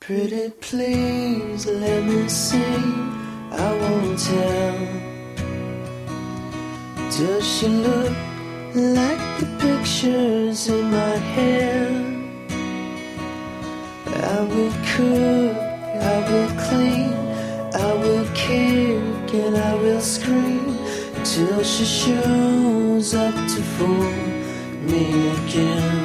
Pretty please let me see, I won't tell. Does she look like the pictures in my head? I will cook, I will clean, I will kick and I will scream till she shows up to fool me again.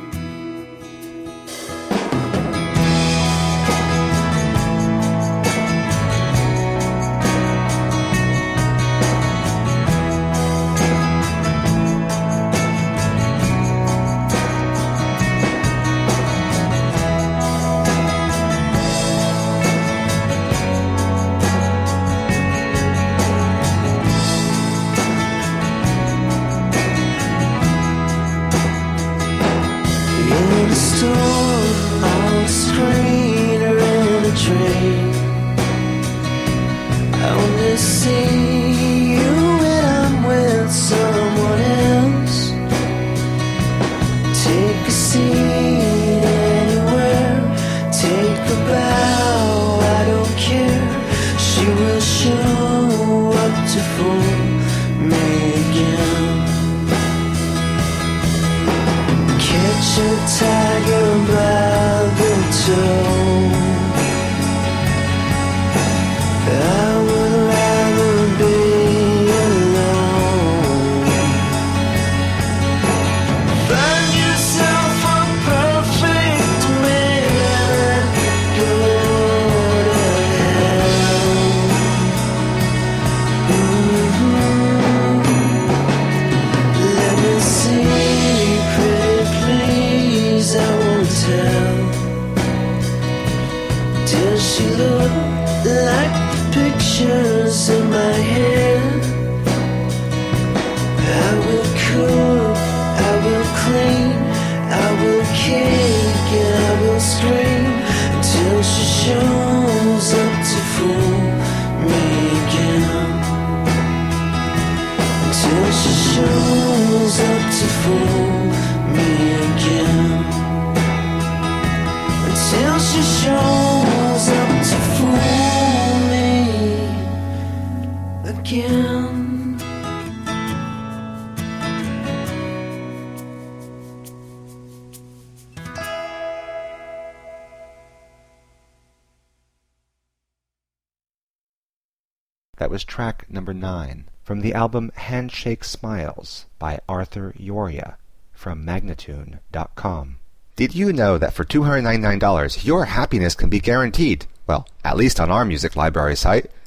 That was track number 9 from the album Handshake Smiles by Arthur Yoria from Magnatune.com. Did you know that for $299 your happiness can be guaranteed? Well, at least on our music library site.